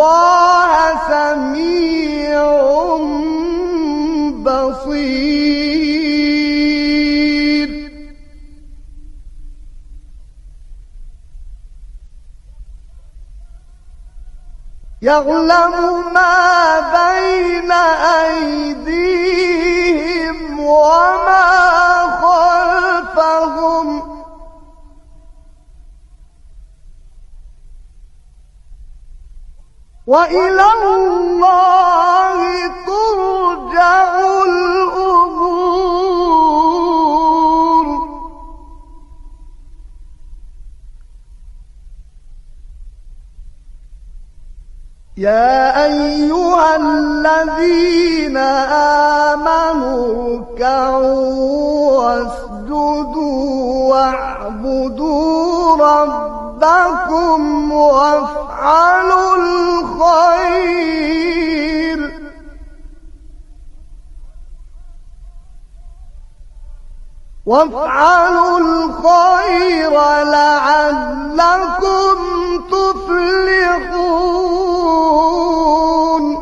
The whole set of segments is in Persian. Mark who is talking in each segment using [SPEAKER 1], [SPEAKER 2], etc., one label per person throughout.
[SPEAKER 1] الله سميع بصير. يعلم ما بين أيديهم وما خلفهم وإلى الله ترجع الأمور. يا أيها الذين آمنوا اركعوا واسجدوا واعبدوا ربكم وافعلوا الخير لعلكم تفلحون.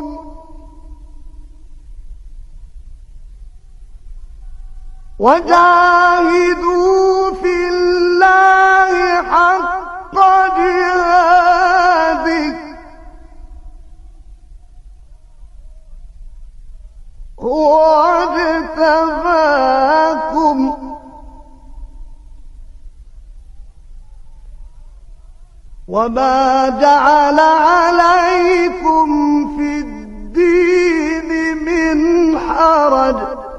[SPEAKER 1] وجاهدوا في الله حق جهاده هو اجتباكم وما جعل عليكم في الدين من حرج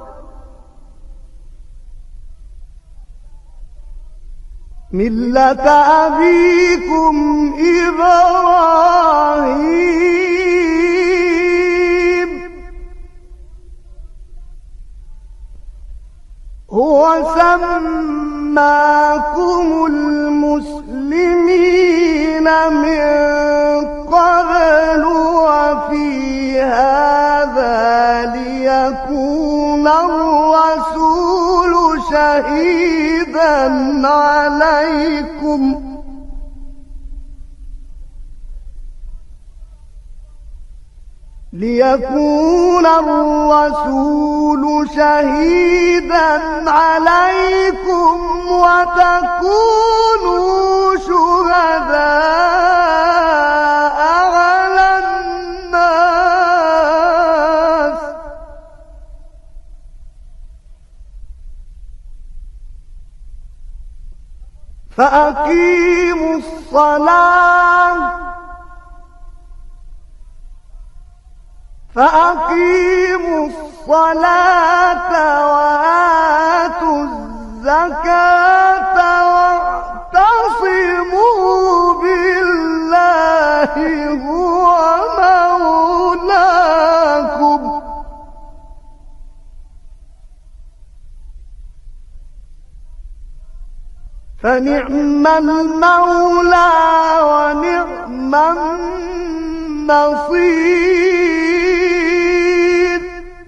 [SPEAKER 1] ملة أبيكم إبراهيم هو سماكم المسلمين من قبل وفي هذا ليكون الرسول شهيدا عليكم وتكونوا شهداء على الناس فأقيموا الصلاة وآتوا الزكاة واعتصموا بالله هو مولاكم فنعم المولى ونعم النصير.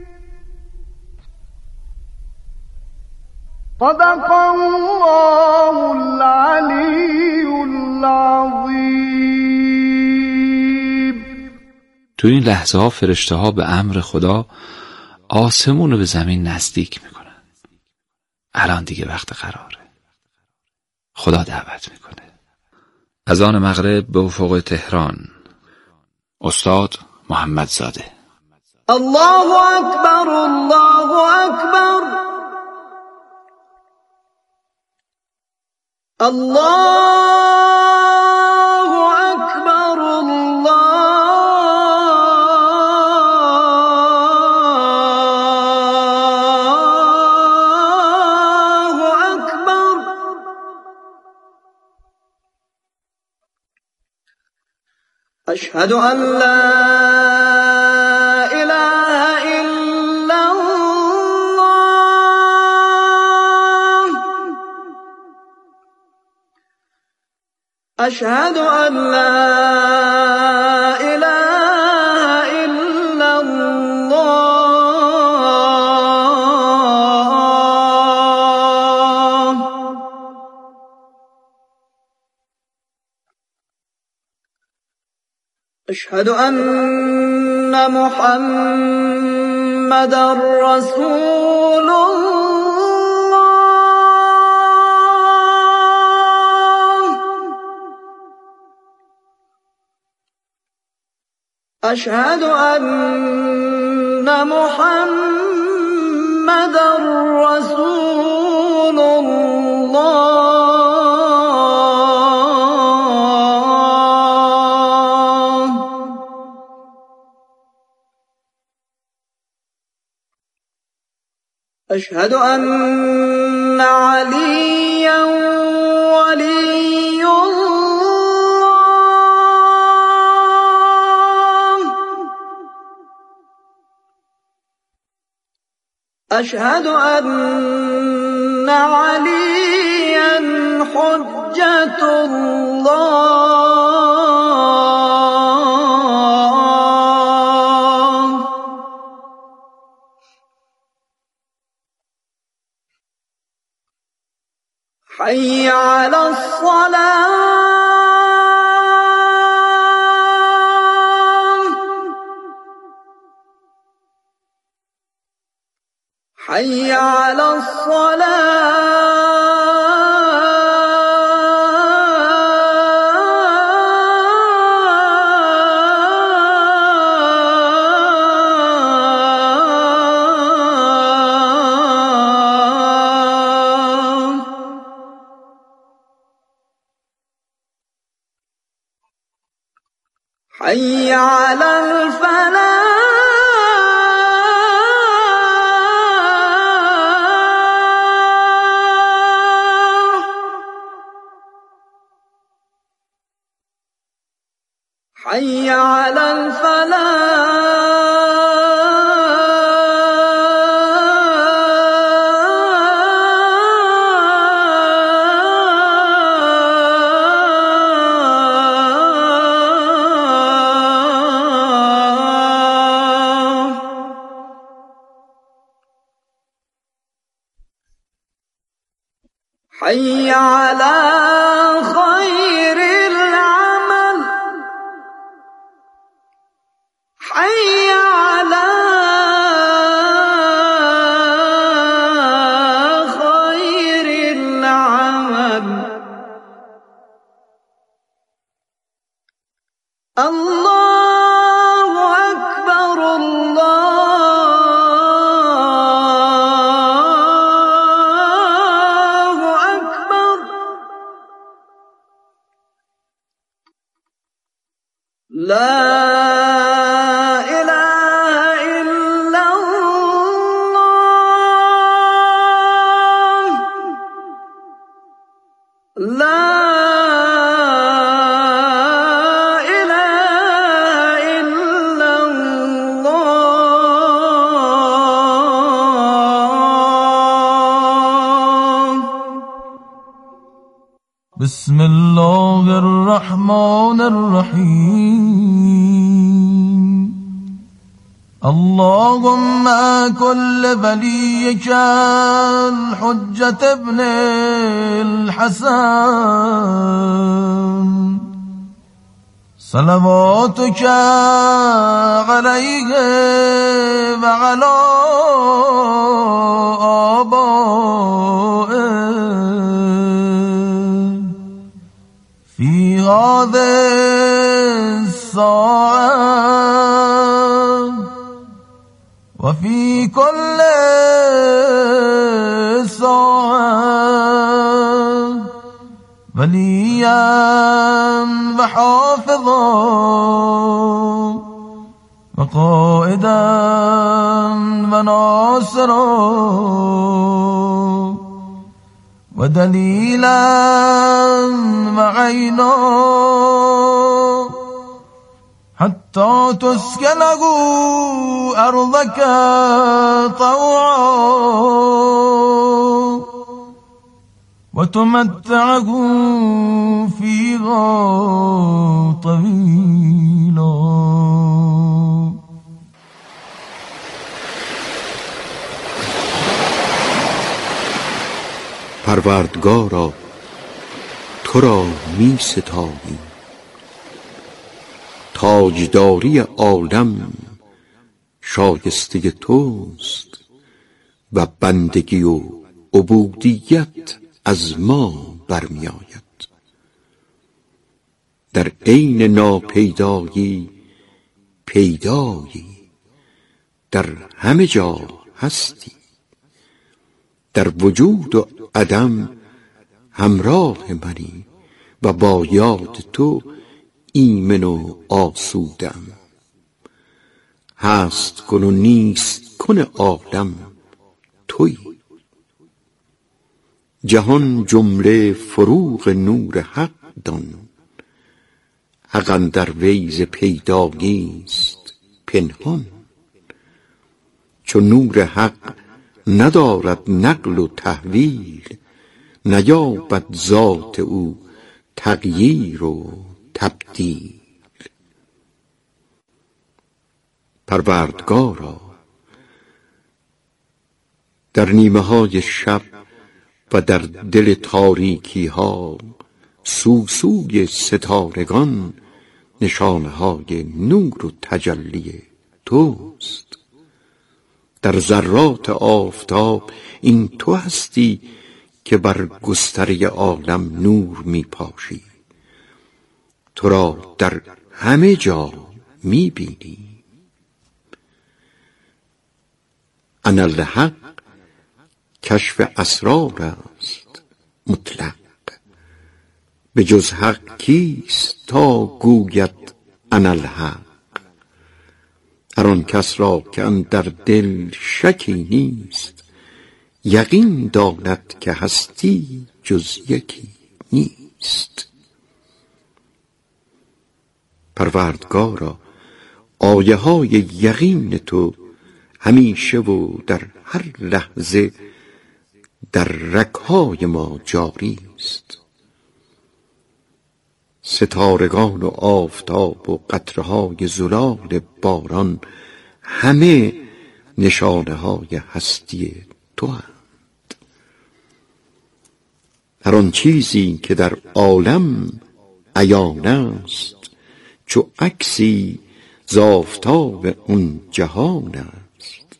[SPEAKER 1] صدق الله العلی العظیم.
[SPEAKER 2] تو این لحظه ها فرشته ها به امر خدا آسمون رو به زمین نزدیک میکنن. الان دیگه وقت قراره. خدا دعوت میکنه. اذان مغرب به افق تهران. استاد محمدزاده.
[SPEAKER 1] الله اکبر الله اکبر الله اکبر الله اکبر. اشهد ان لا اله الا الله اشهد ان لا اله الا الله. أشهد أن محمدًا رسول الله. أشهد أن محمدًا رسول الله. أشهد أن عليًّا ولي الله. أشهد أن عليًّا حجة الله. حي على الصلاة. حي على حي على الفلاح. حي على حي على خير العمل. حي على خير العمل. الله أكبر الله أكبر. لا إله إلا الله. لا إله إلا الله.
[SPEAKER 3] بسم الله الرحمن الرحيم. اللهم كل وليك الحجة ابن الحسن صلواتك عليه وعلى آبائه في هذه الساعة وفي كل ساعة وليا وحافظا وقائدا وناصرا ودليلا وعينا حتى تسكنه أرضك طوعا وتمتعه فيها طويلا.
[SPEAKER 4] پروردگارا تو را می ستاییم تاجداری عالم شایسته توست و بندگی و عبودیت از ما برمی آید. در عین ناپیدایی پیدایی، در همه جا هستی، در وجود و عدم همراه منی و با یاد تو ایمن و آسودم. هست کن و نیست کن عالم تویی. جهان جمله فروغ نور حق دان، حق اندر وی ز پیدایی است پنهان. چو نور حق ندارد نقل و تحویل، نیابد ذات او تغییر و تبدیل. پروردگارا در نیمه های شب و در دل تاریکی ها سوسوی ستارگان نشانه های نور و تجلی توست. در ذرات آفتاب این تو هستی که بر گستره عالم نور می پاشی. تو را در همه جا می بینی. اناالحق کشف اسرار است مطلق، به جز حق کیست تا گوید اناالحق. هر آن کس را که اندر دل شکی نیست، یقین داند که هستی جز یکی نیست. پروردگارا آیه های یقین تو همیشه و در هر لحظه در رگ‌های ما جاری است. ستارگان و آفتاب و قطره‌های زلال باران همه نشانه های هستی تو اند. هر آن چیزی که در عالم عیان است، چو عکسی ز آفتاب اون جهان است.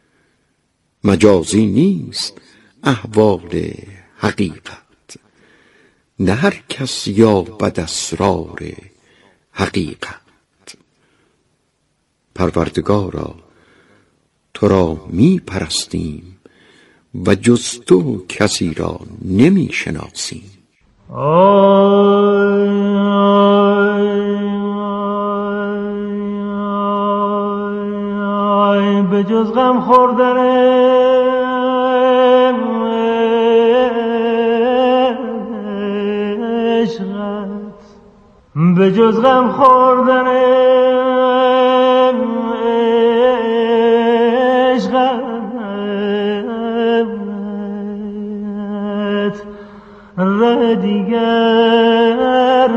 [SPEAKER 4] مجازی نیست احوال حقیقت، نه هر کس یابد اسرار حقیقت. پروردگارا تو را می پرستیم و جز تو کسی را نمی شناسیم.
[SPEAKER 3] به جز غم خوردن عشقت، به جز غم خوردن عشقت، ره دیگر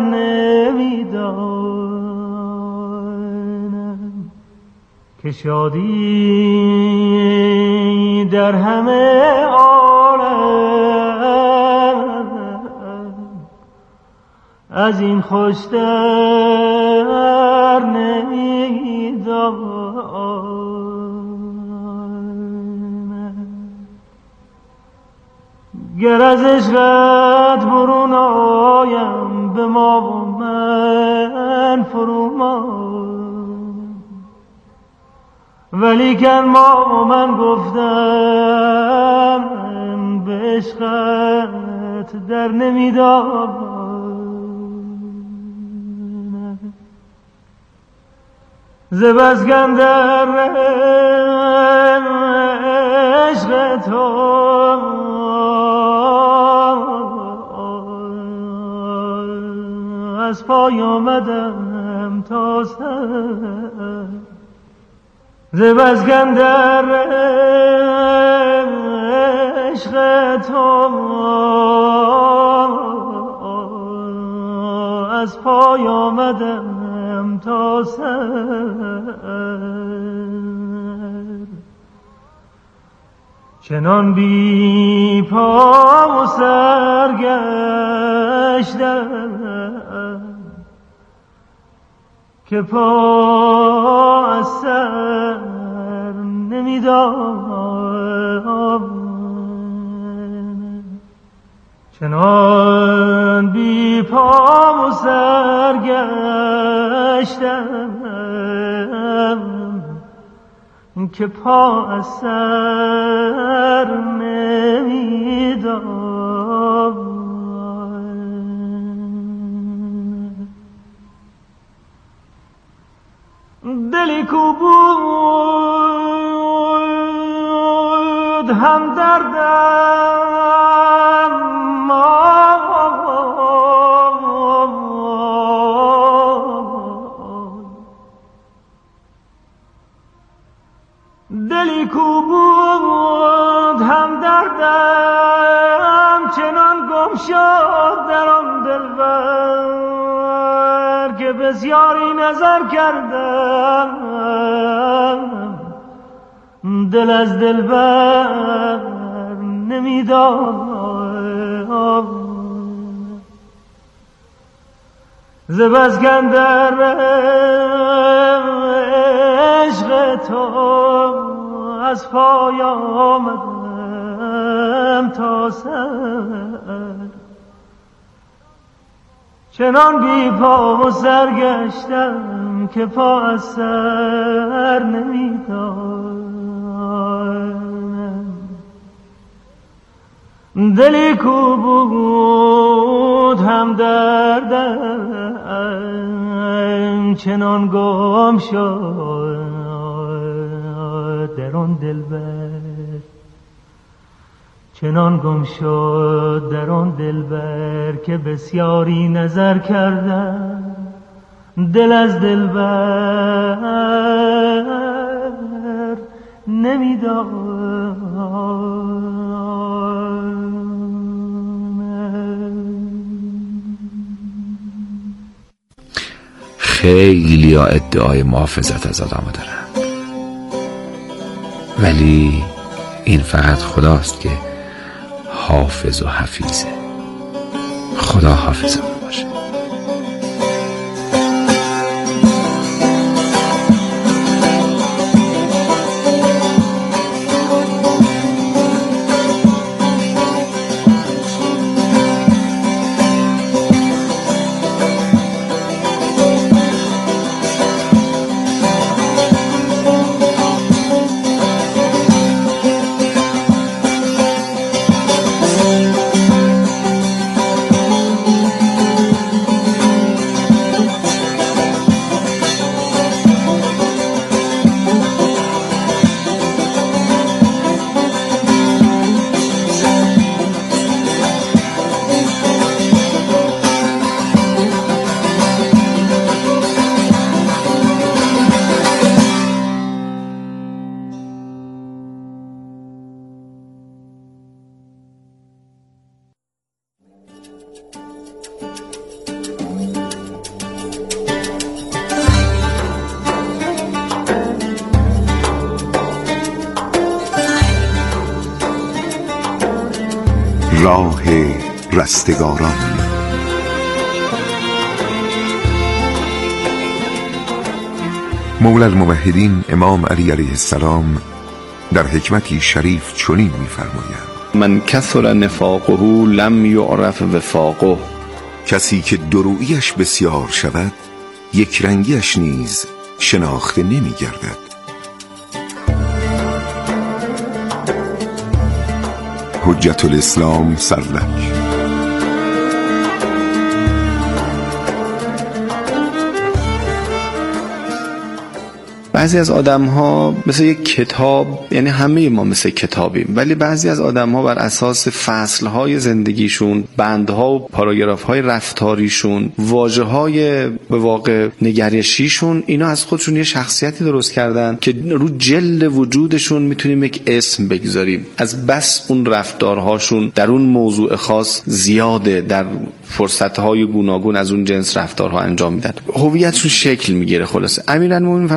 [SPEAKER 3] نمیدانم که شادی در همه عالم از این خوشتر نمیدانم. گر از عشقت برون آیم به ما و من فرومان، ولیکن ما و من گفتم به عشقت در نمیدانم. ز بس کاندر عشق تو از پای آمدم تا سر، ز بس کاندر عشق تو از پای آمدم تا سر. چنان بی پا و سر گشتم که پا از سر نمیداد، چنان بی پا و سرگشتم که پا از سر نمیداد. دلی کو بود هم دردم، دلی کو بود هم دردم، چنان گم شد در آن دلبر که بسیاری نظر کردم، دل از دلبر نمیداد. ز بس کاندر عشق تو از پای آمدم تا سر، چنان بی پا و سر گشتم که پا از سر نمیداد. دلی کو بود هم دردم، چنان گم شد در آن دلبر، چنان گم شد در آن دلبر که بسیاری نظر کردم، دل از دلبر نمیداد.
[SPEAKER 2] خیلی ها ادعای محافظت از آدم دارن، ولی این فقط خداست که حافظ و حفیظه. خدا حافظمون باشه.
[SPEAKER 4] راه رستگاران. مولا الموحدین امام علی علیه السلام در حکمتی شریف چنین می‌فرمایند:
[SPEAKER 5] من کثر نفاقه لم یعرف وفاقه.
[SPEAKER 4] کسی که درویش بسیار شود، یک رنگیش نیز شناخته نمی‌گردد. حجت الاسلام سرلک.
[SPEAKER 5] بعضی از آدم ها مثل یک کتاب، یعنی همه ما مثل کتابیم، ولی بعضی از آدم ها بر اساس فصل های زندگیشون، بندها و پاراگراف های رفتاریشون، واژه های به واقع نگرشیشون، اینا از خودشون یه شخصیتی درست کردن که رو جلد وجودشون میتونیم یک اسم بگذاریم. از بس اون رفتارهاشون در اون موضوع خاص زیاده، در فرصتهای گوناگون از اون جنس رفتارها انجام میدن، هویتشون شکل میگیره. خلاصه امیرالمومنین فرمود آدم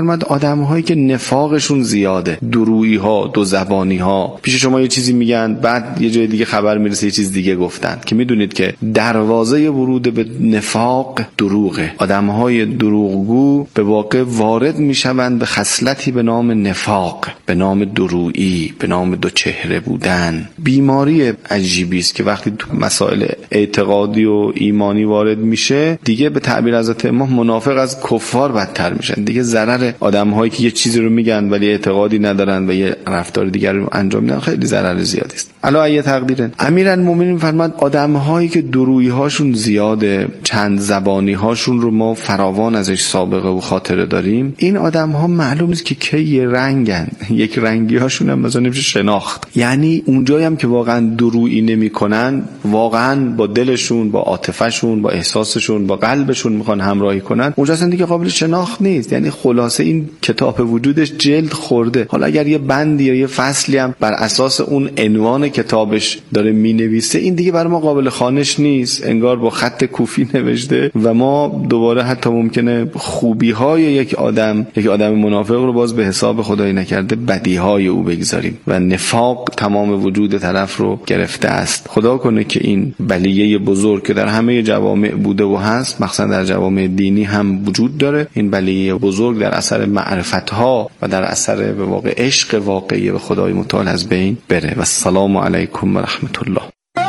[SPEAKER 5] آدم‌هایی که نفاقشون زیاده، درویی‌ها، دو زبانی‌ها، پیش شما یه چیزی میگن بعد یه جای دیگه خبر میرسه یه چیز دیگه گفتن، که میدونید که دروازه ورود به نفاق دروغه. آدم‌های دروغگو به واقع وارد میشوند به خصلتی به نام نفاق، به نام درویی، به نام دو چهره بودن. بیماری عجیبی است که وقتی تو مسائل اعتقادی و ایمانی وارد میشه دیگه به تعبیر حضرت امام منافق از کفار بدتر میشن. دیگه ضرر آدم‌هایی که یه چیزی رو میگن ولی اعتقادی ندارن و یه رفتار دیگر رو انجام میدن خیلی ضرر زیادی است. الا ای تقدیرن امیرالمومنین فرمود آدم‌هایی که درویی‌هاشون زیاده، چند زبانی‌هاشون رو ما فراوان ازش سابقه و خاطره داریم، این آدم‌ها معلوم نیست که کی یه رنگن، یک رنگی‌هاشون هم مثلا نمیشه شناخت. یعنی اونجایی هم که واقعا درویی نمی‌کنن، واقعا با دلشون، با عاطفه‌شون، با احساسشون، با قلبشون میخوان همراهی کنن، اونجا اصلا دیگه قابل شناخت نیست. یعنی خلاصه این کتاب وجودش جلد خورده. حالا اگر یه بندی یا یه فصلی هم بر اساس اون عنوان کتابش داره مینویسه، این دیگه برای ما قابل خوانش نیست، انگار با خط کوفی نوشته و ما دوباره حتی ممکنه خوبی‌های یک آدم منافق رو باز به حساب خدای نکرده بدیهای او بگذاریم و نفاق تمام وجود طرف رو گرفته است. خدا کنه که این بلیه بزرگ که در همه جوامع بوده و هست، مخصوصا در جوامع دینی هم وجود داره، این بلیه بزرگ در اثر معرفت‌ها و در اثر به واقع عشق واقعی به خدای متعال از بین بره. و السلام علیکم و رحمت الله.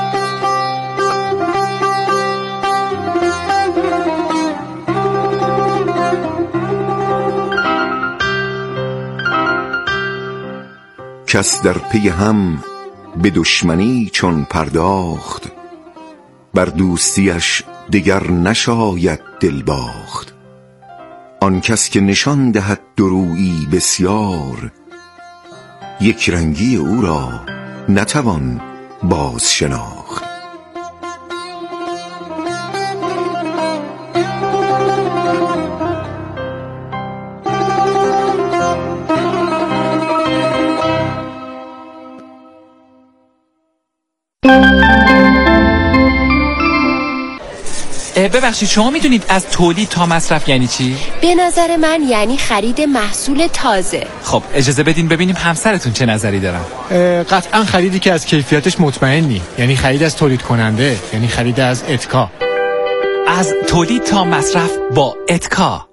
[SPEAKER 4] کس در پی هم به دشمنی چون پرداخت، بر دوستیش دگر نشاید دل باخت. آن کس که نشان دهد درویی بسیار، یک رنگی او را نتوان باز شناخت.
[SPEAKER 6] ببخشید شما میدونید از تولید تا مصرف یعنی چی؟
[SPEAKER 7] به نظر من یعنی خرید محصول تازه.
[SPEAKER 6] خب اجازه بدین ببینیم همسرتون چه نظری دارن.
[SPEAKER 8] قطعا خریدی که از کیفیتش مطمئنی، یعنی خرید از تولید کننده، یعنی خرید از اتکا.
[SPEAKER 6] از تولید تا مصرف با اتکا.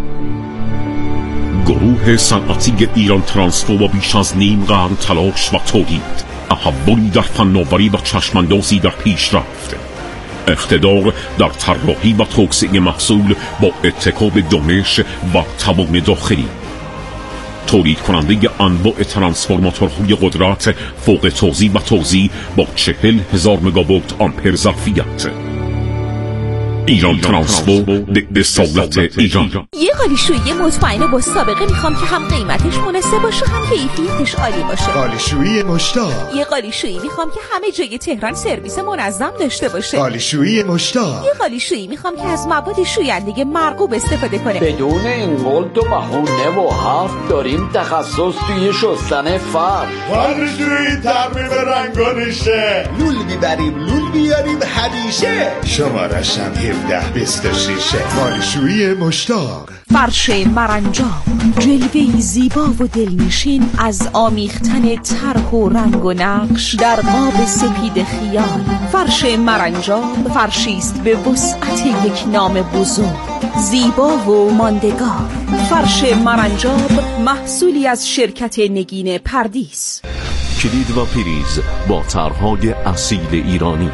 [SPEAKER 9] گروه صنعتی ایران ترانسفو با بیش از نیم قرن تلاش و تولید، تحولی در فناوری و چشماندازی در پیشرفت، اقتدار در طراحی و توسعه محصول با اتکا به دانش و توان داخلی، تولید کننده انواع ترانسفورماتورهای قدرت فوق توزیع و توزیع با 40,000 مگاوات آمپر ظرفیت. ایران ترانسفو به اصالت ایران.
[SPEAKER 10] یه قالیشویی مطمئن با سابقه میخوام که هم قیمتش مناسب باشه هم کیفیتش عالی باشه.
[SPEAKER 11] قالیشویی مشتاق.
[SPEAKER 10] یه قالیشویی میخوام که همه جای تهران سرویس منظم داشته باشه.
[SPEAKER 11] قالیشویی مشتاق.
[SPEAKER 10] یه قالیشویی میخوام که از مواد شوینده مرغوب استفاده کنه.
[SPEAKER 12] بدون این قلت و بهونه و حرف داریم تخصص توی شستن فرش.
[SPEAKER 11] قالیشویی ترمیم رنگانشه. لول میبریم لول بیاریم همیشه. شمارش هم 1726. قالیشویی مشتاق.
[SPEAKER 10] فرش مرنجان، جلوه‌ای زیبا و دلنشین از آمیختن طرح و رنگ و نقش در قاب سپید خیال. فرش مرنجان فرشی است به وسعت یک نام بزرگ، زیبا و ماندگار. فرش مرنجاب محصولی از شرکت نگین پردیس.
[SPEAKER 13] کلید و پریز با طرح‌های اصیل ایرانی.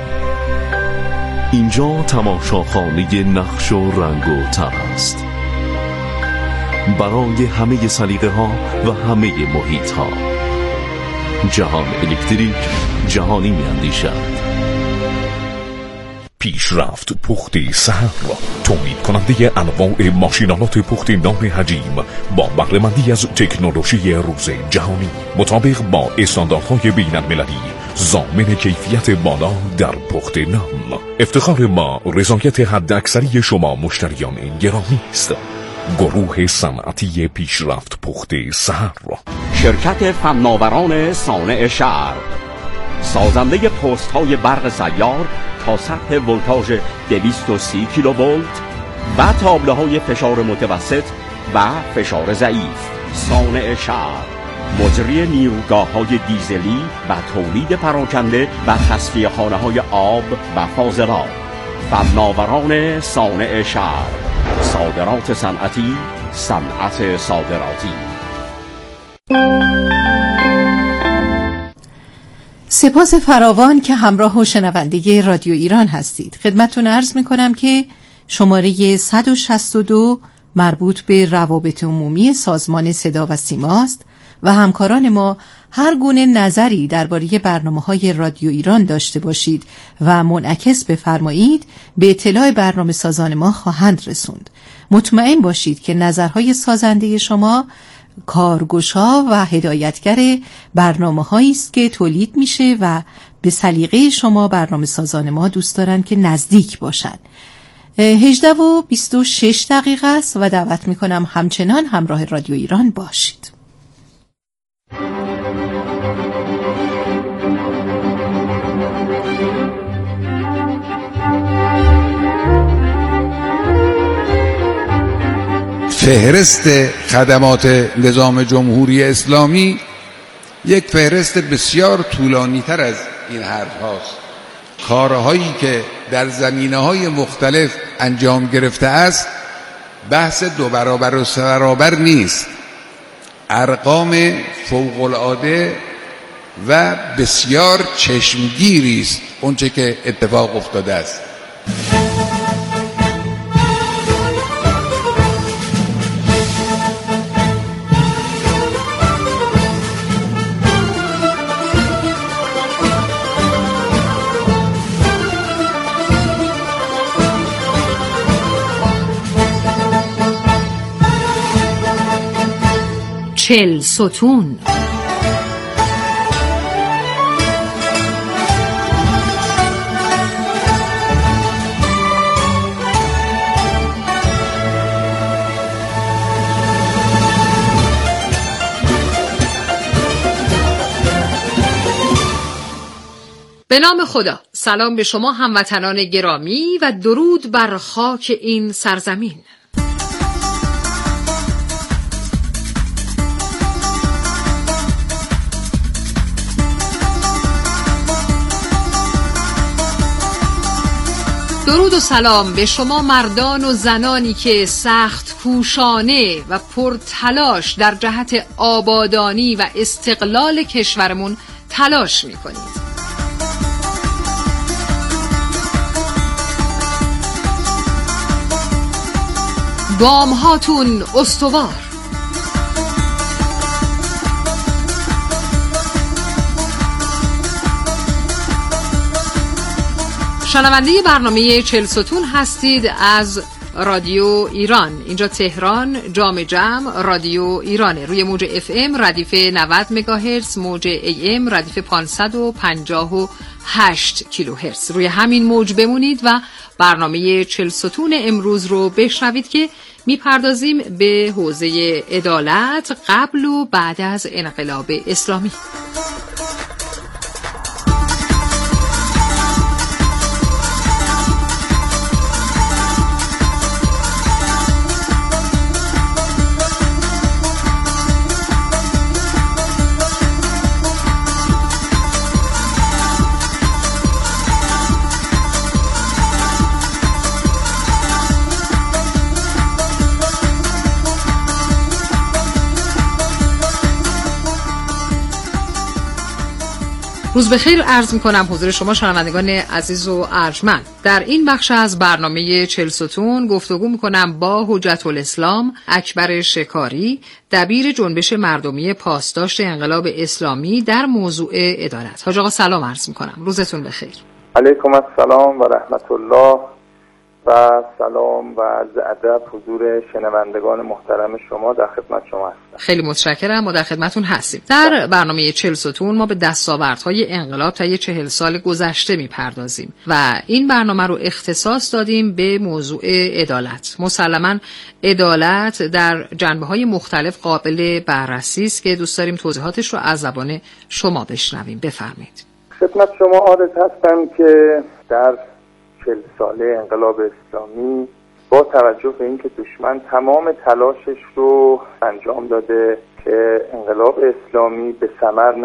[SPEAKER 13] اینجا تماشاخانه نقش و رنگ و طرح است، برای همه سلیقه ها و همه محیط ها. جهان الکتریک جهانی می اندیشد.
[SPEAKER 9] پیشرفت پخت سهر، تولید کننده انواع ماشینالات پخت نان حجیم با بهره‌مندی از تکنولوژی روز جهانی مطابق با استانداردهای بین‌المللی، ضامن کیفیت بالا در پخت نان. افتخار ما رضایت حداکثری شما مشتریان گرامی است. گروه صنعتی پیشرفت پخت سهر،
[SPEAKER 14] شرکت فناوران صانع شهر، سازنده پست های برق سیار تا سطح ولتاژ 230 کیلوولت و تابلوهای فشار متوسط و فشار ضعیف. صانع شهر، مجری نیروگاه‌های دیزلی و تولید پراکنده و تصفیه‌خانه‌های آب و فاضلاب، فناوران صانع شهر، صادرات صنعتی، صنعت صادراتی.
[SPEAKER 15] سپاس فراوان که همراه و شنونده رادیو ایران هستید. خدمتتون عرض می‌کنم که شماره 162 مربوط به روابط عمومی سازمان صدا و سیما است و همکاران ما هر گونه نظری درباره برنامه‌های رادیو ایران داشته باشید و منعکس بفرمایید به اطلاع برنامه سازان ما خواهند رسوند. مطمئن باشید که نظرهای سازنده شما کارگشا و هدایتگر برنامه‌هایی است که تولید میشه و به سلیقه شما برنامه سازان ما دوست دارن که نزدیک باشن. 18:26 است و دعوت میکنم همچنان همراه رادیو ایران باشید.
[SPEAKER 16] فهرست خدمات نظام جمهوری اسلامی یک فهرست بسیار طولانی تر از این حرف هاست. کارهایی که در زمینه‌های مختلف انجام گرفته است بحث 2 برابر و 3 برابر نیست. ارقام فوق‌العاده و بسیار چشمگیری است اونچه که اتفاق افتاده است.
[SPEAKER 10] چل ستون. به نام خدا. سلام به شما هموطنان گرامی و درود بر خاک این سرزمین. درود و سلام به شما مردان و زنانی که سخت کوشانه و پرتلاش در جهت آبادانی و استقلال کشورمون تلاش میکنید. گام هاتون استوار. شنونده برنامه 40 ستون هستید از رادیو ایران. اینجا تهران، جام جم رادیو ایرانه. روی موج FM ردیف 90 مگاهرتز، موج AM ردیف 558 کیلوهرتز. روی همین موج بمونید و برنامه 40 ستون امروز رو بشنوید که میپردازیم به حوزه عدالت قبل و بعد از انقلاب اسلامی. روز بخیر عرض می‌کنم حضور شما شنوندگان عزیز و ارجمند. در این بخش از برنامه 40 ستون گفتگو می‌کنم با حجت الاسلام اکبر شکاری، دبیر جنبش مردمی پاسداشت انقلاب اسلامی در موضوع عدالت. حاج آقا سلام عرض می‌کنم. روزتون بخیر.
[SPEAKER 17] علیکم السلام و رحمت الله و سلام و عرض ادب حضور شنوندگان محترم شما. در خدمت شما هستم.
[SPEAKER 10] خیلی متشکرم. ما در خدمتون هستیم. در برنامه 40 ستون ما به دستاوردهای انقلاب طی 40 سال گذشته میپردازیم و این برنامه رو اختصاص دادیم به موضوع عدالت. مسلماً عدالت در جنبه‌های مختلف قابل بررسی است که دوست داریم توضیحاتش رو از زبان شما بشنویم. بفرمایید.
[SPEAKER 17] خدمت شما عرض هستم که در 40 ساله انقلاب اسلامی با توجه به اینکه دشمن تمام تلاشش رو انجام داده که انقلاب اسلامی به ثمر